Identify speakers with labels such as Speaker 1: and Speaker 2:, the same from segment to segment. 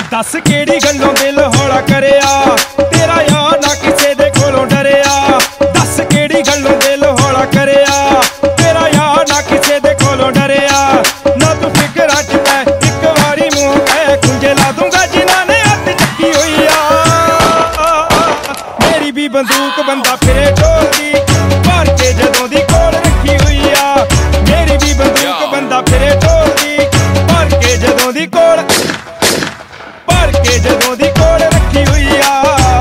Speaker 1: दस केड़ी गल्लों दिल हौला करिया, तेरा यार ना किसे दे कोलों डरिया। दस केड़ी गल्लों दिल हौला करिया, तेरा यार ना किसे दे कोलों डरिया। ना तू फिकरां च पै इक वारी मूंह पै, कुंजे ला दूंगा जिन्हां ने हत्थ चक्की होई आ। मेरी भी बंदूक बंदा फिरे ढोलदी, भर के जदों दी कोल रखी हुई आ। मेरी भी बंदूक बंदा फिरे ढोलदी, भर के जदों दी कोल जदों दी कोल रखी हुई आ।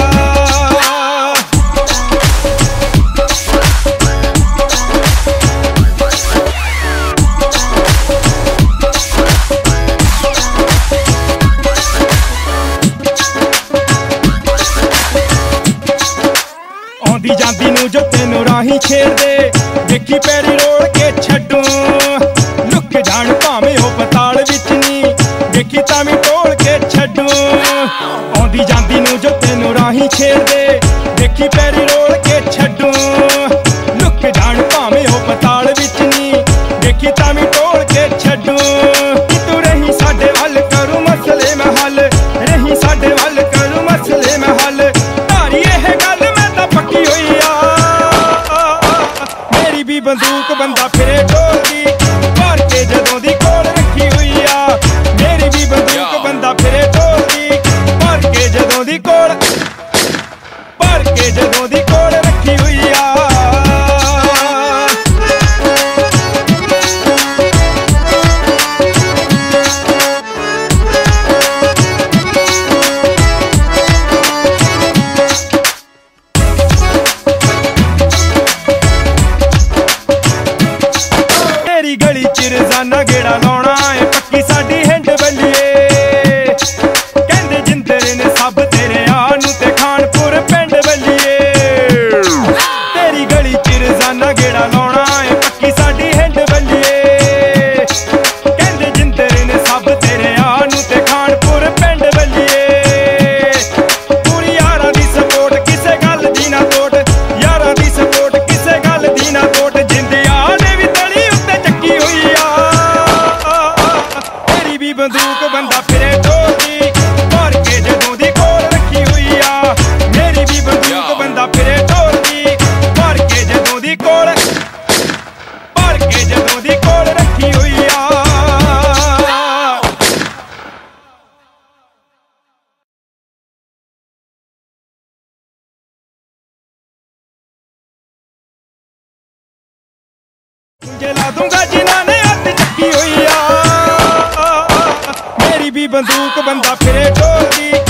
Speaker 1: आंदी जांदी नूं जो तैनूं राही छेड़ दे, देखी पैरी रोल के छड्डूं। लुक जाण भावें हो पताल विच नी, देखी तां वी टोल के छड्डूं। आंदी जांदी नूं जो तैनूं राही छेड़ दे, देखी पैरी रोल के छड्डूं। लुक जाण भावें हो पताल विच नी, देखी तां वी टोल के छड्डूं। कि तू रही साडे वल करूं मसले मैं हल, रही साडे वल करूं मसले मैं हल। धारी इह गल मैं तां पक्की होई आ। मेरी भी बंदूक बंदा फिरे ढोलदी, भर के जदों दी कोल रखी हुई आ। मेरी भी बंदूक बंदा फिरे ढोलदी, भर के जदों दी कोल रखी हुई आ। तेरी गली च रोजाना गेड़ा लाउणा है, पक्की साडी हिंड बल्लीए। कहंदे जिंदर ने सब तेरे आनू ते खानपुर पिंड बल्लीए। तेरी गली च रोजाना गेड़ा लाउणा है, पक्की साडी हिंड बल्लीए। कहंदे जिंदर ने सब तेरे आनू ते खानपुर पिंड बल्लीए। पूरी यारां दी सपोर्ट किसे गल दी ना तोट, यारां दी सपोर्ट किसे गल दी ना तोट। जिंदिया ने भी तली उत्ते चक्की हुई आ। तेरी भी बंदूक बंदा फिरे ढोलदी, भर के जदों दी कोल रखी हुई आ। मेरी भी बंदूक बंदा फिरे ढोलदी, भर के जदों दी कोल रखी हुई आ। कुंजे ला दूंगा जिन्हां ने हत्थ चक्की हुई आ। मेरी भी बंदूक बंदा फिरे ढोलदी,